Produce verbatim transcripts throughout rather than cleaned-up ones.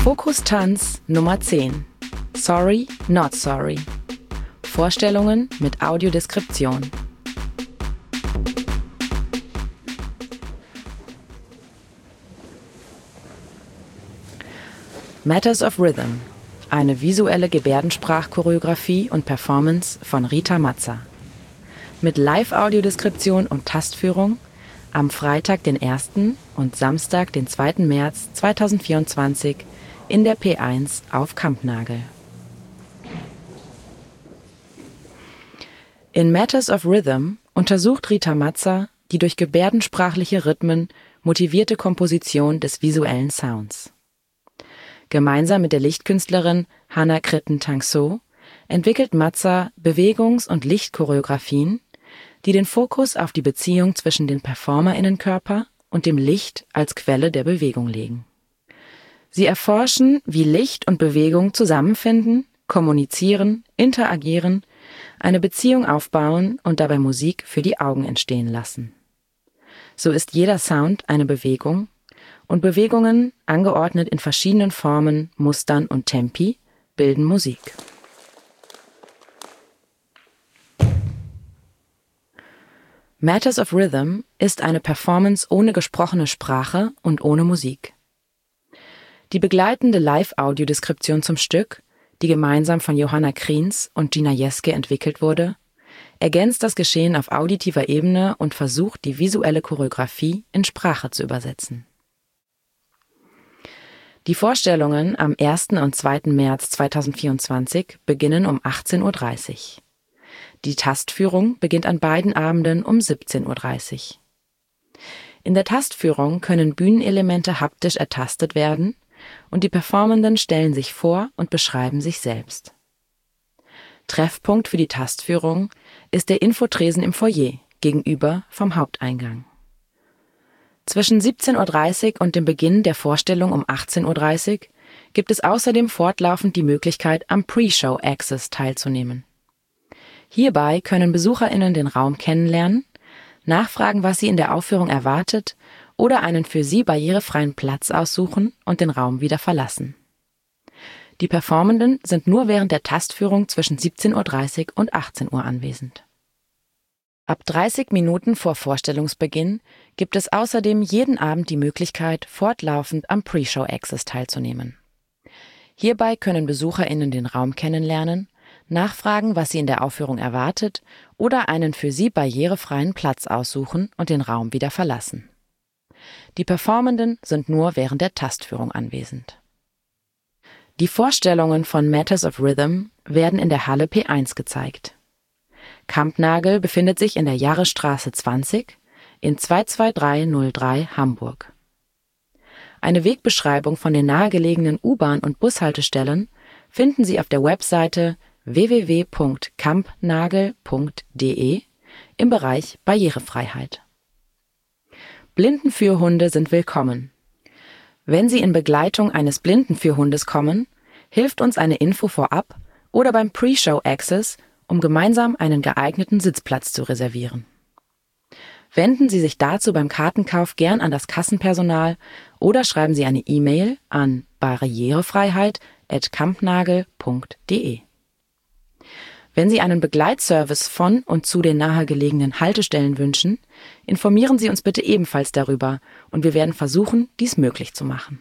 Fokus-Tanz Nummer zehn. Sorry, not sorry. Vorstellungen mit Audiodeskription. Matters of Rhythm. Eine visuelle Gebärdensprachchoreografie und Performance von Rita Mazza. Mit Live-Audiodeskription und Tastführung am Freitag, den ersten und Samstag, den zweiten März zweitausendvierundzwanzig in der P eins auf Kampnagel. In Matters of Rhythm untersucht Rita Mazza die durch gebärdensprachliche Rhythmen motivierte Komposition des visuellen Sounds. Gemeinsam mit der Lichtkünstlerin Hannah Kritten-Tangso entwickelt Mazza Bewegungs- und Lichtchoreografien, die den Fokus auf die Beziehung zwischen den PerformerInnenkörper und dem Licht als Quelle der Bewegung legen. Sie erforschen, wie Licht und Bewegung zusammenfinden, kommunizieren, interagieren, eine Beziehung aufbauen und dabei Musik für die Augen entstehen lassen. So ist jeder Sound eine Bewegung und Bewegungen, angeordnet in verschiedenen Formen, Mustern und Tempi, bilden Musik. Matters of Rhythm ist eine Performance ohne gesprochene Sprache und ohne Musik. Die begleitende Live-Audiodeskription zum Stück, die gemeinsam von Johanna Kriens und Gina Jeske entwickelt wurde, ergänzt das Geschehen auf auditiver Ebene und versucht, die visuelle Choreografie in Sprache zu übersetzen. Die Vorstellungen am ersten und zweiten März zweitausendvierundzwanzig beginnen um achtzehn Uhr dreißig. Die Tastführung beginnt an beiden Abenden um siebzehn Uhr dreißig. In der Tastführung können Bühnenelemente haptisch ertastet werden und die Performenden stellen sich vor und beschreiben sich selbst. Treffpunkt für die Tastführung ist der Infotresen im Foyer gegenüber vom Haupteingang. Zwischen siebzehn Uhr dreißig und dem Beginn der Vorstellung um achtzehn Uhr dreißig gibt es außerdem fortlaufend die Möglichkeit, am Pre-Show Access teilzunehmen. Hierbei können BesucherInnen den Raum kennenlernen, nachfragen, was sie in der Aufführung erwartet oder einen für sie barrierefreien Platz aussuchen und den Raum wieder verlassen. Die Performenden sind nur während der Tastführung zwischen siebzehn Uhr dreißig und achtzehn Uhr anwesend. Ab dreißig Minuten vor Vorstellungsbeginn gibt es außerdem jeden Abend die Möglichkeit, fortlaufend am Pre-Show Access teilzunehmen. Hierbei können BesucherInnen den Raum kennenlernen, nachfragen, was sie in der Aufführung erwartet oder einen für sie barrierefreien Platz aussuchen und den Raum wieder verlassen. Die Performenden sind nur während der Tastführung anwesend. Die Vorstellungen von Matters of Rhythm werden in der Halle P eins gezeigt. Kampnagel befindet sich in der Jarrestraße zwanzig in zwei zwei drei null drei Hamburg. Eine Wegbeschreibung von den nahegelegenen U-Bahn- und Bushaltestellen finden Sie auf der Webseite w w w punkt kampnagel punkt d e im Bereich Barrierefreiheit. Blindenführhunde sind willkommen. Wenn Sie in Begleitung eines Blindenführhundes kommen, hilft uns eine Info vorab oder beim Pre-Show Access, um gemeinsam einen geeigneten Sitzplatz zu reservieren. Wenden Sie sich dazu beim Kartenkauf gern an das Kassenpersonal oder schreiben Sie eine E-Mail an barrierefreiheit at kampnagel punkt d e. Wenn Sie einen Begleitservice von und zu den nahegelegenen Haltestellen wünschen, informieren Sie uns bitte ebenfalls darüber und wir werden versuchen, dies möglich zu machen.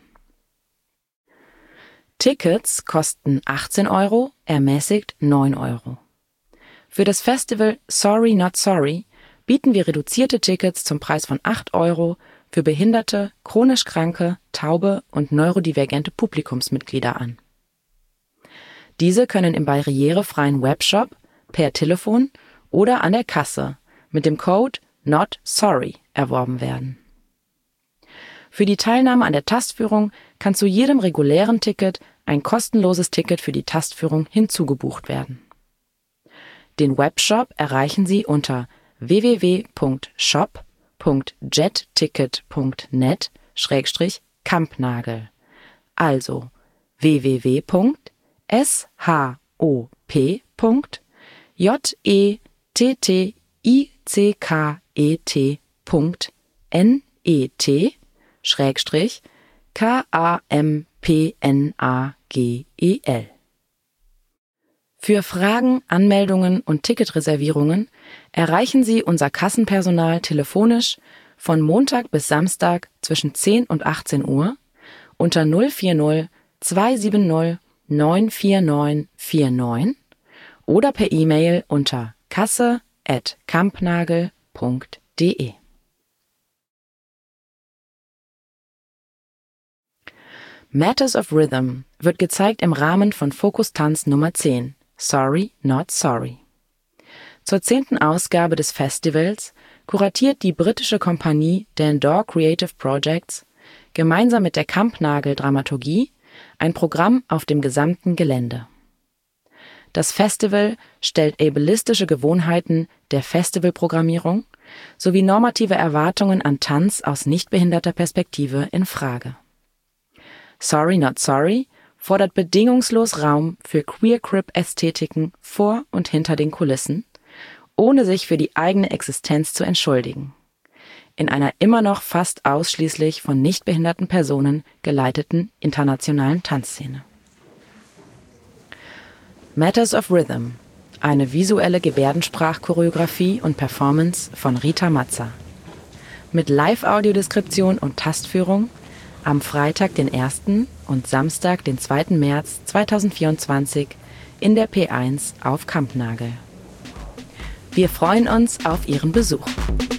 Tickets kosten achtzehn Euro, ermäßigt neun Euro. Für das Festival Sorry Not Sorry bieten wir reduzierte Tickets zum Preis von acht Euro für behinderte, chronisch kranke, taube und neurodivergente Publikumsmitglieder an. Diese können im barrierefreien Webshop, per Telefon oder an der Kasse mit dem Code Not Sorry erworben werden. Für die Teilnahme an der Tastführung kann zu jedem regulären Ticket ein kostenloses Ticket für die Tastführung hinzugebucht werden. Den Webshop erreichen Sie unter w w w punkt shop punkt jetticket punkt net schrägstrich kampnagel, also w w w punkt shop punkt jetticket punkt net schrägstrich kampnagel P N A G E L. Für Fragen, Anmeldungen und Ticketreservierungen erreichen Sie unser Kassenpersonal telefonisch von Montag bis Samstag zwischen zehn und achtzehn Uhr unter null vier null zwei sieben null neun vier neun vier neun oder per E-Mail unter kasse at kampnagel punkt de. Matters of Rhythm wird gezeigt im Rahmen von Focus Tanz Nummer zehn, Sorry Not Sorry. Zur zehnten Ausgabe des Festivals kuratiert die britische Kompanie Dandore Creative Projects gemeinsam mit der Kampnagel Dramaturgie ein Programm auf dem gesamten Gelände. Das Festival stellt ableistische Gewohnheiten der Festivalprogrammierung sowie normative Erwartungen an Tanz aus nichtbehinderter Perspektive in Frage. Sorry Not Sorry fordert bedingungslos Raum für Queer-Crip-Ästhetiken vor und hinter den Kulissen, ohne sich für die eigene Existenz zu entschuldigen. In einer immer noch fast ausschließlich von nichtbehinderten Personen geleiteten internationalen Tanzszene. Matters of Rhythm, eine visuelle Gebärdensprachchoreografie und Performance von Rita Mazza. Mit Live-Audiodeskription und Tastführung am Freitag, den ersten und Samstag, den zweiten März zweitausendvierundzwanzig in der P eins auf Kampnagel. Wir freuen uns auf Ihren Besuch.